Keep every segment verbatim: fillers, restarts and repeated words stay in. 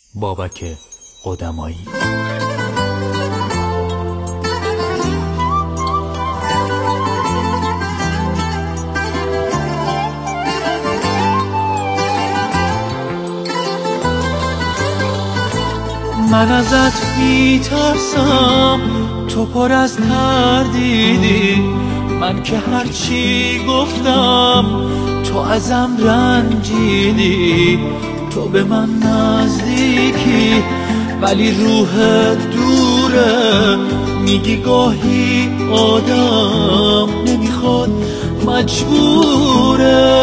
بابک قدمایی. من ازت میترسم، تو پر از تردیدی. من که هرچی گفتم تو ازم رنجیدی. تو به من نزدیکی ولی روحت دوره. میگی گاهی آدم نمیخواد مجبوره.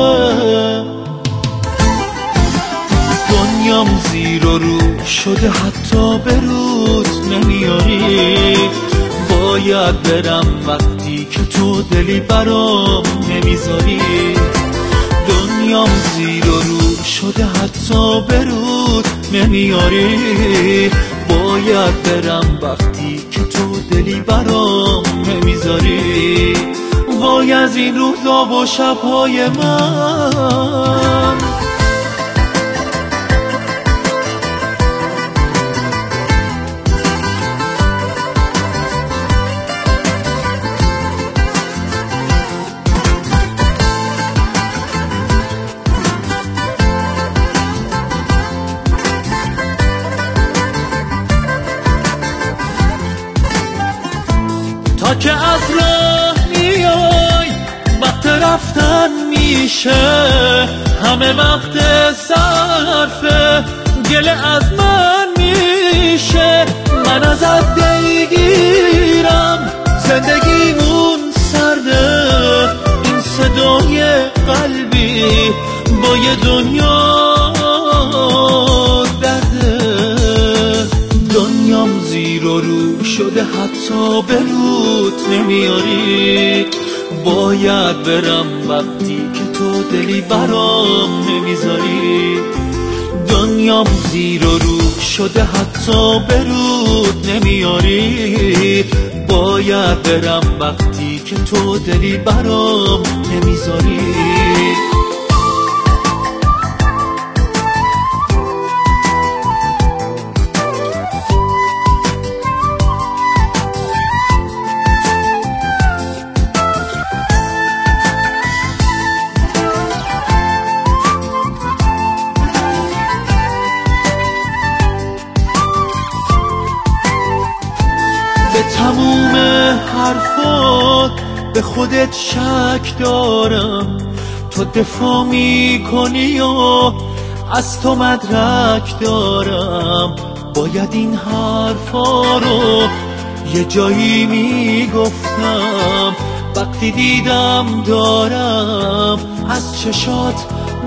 دنیام زیر و رو شده حتی به روز نمیاری. باید برم وقتی که تو دلی برام نمیذاری. دنیام زیر و رو شده حتی به روز نمیاری. باید برم وقتی که تو دلی برام نمیذاری. وای از این روزا و شبهای من. تا که از راه میای وقت رفتن میشه. همه وقت صرفه گله از من میشه. من ازت دلگیرم زندگیمون سرده. این صدای قلبی با یه دنیا درده. دنیام زیر و رو شده حتی به رود نمیاری. باید برم وقتی که تو دلی برام نمیذاری. دنیام زیر و رو شده حتی به رود نمیاری. باید برم وقتی که تو دلی برام نمیذاری. به تموم حرفات به خودت شک دارم. تو دفاع میکنی و از تو مدرک دارم. باید این حرفا رو یه جایی میگفتم. وقتی دیدم دارم از چشات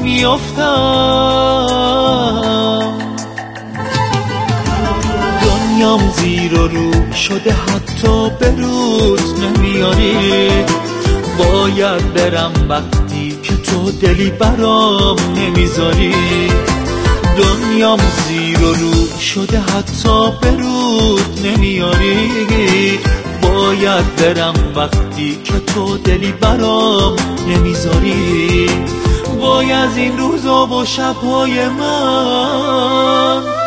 میافتم. دنیام زیر و رو شده حتی به روز نمیاری. باید برم وقتی که تو دلی برام نمیذاری. دنیام زیر و رو شده حتی به روز نمیاری. باید برم وقتی که تو دلی برام نمیذاری. وای از این روزا و شبهای من.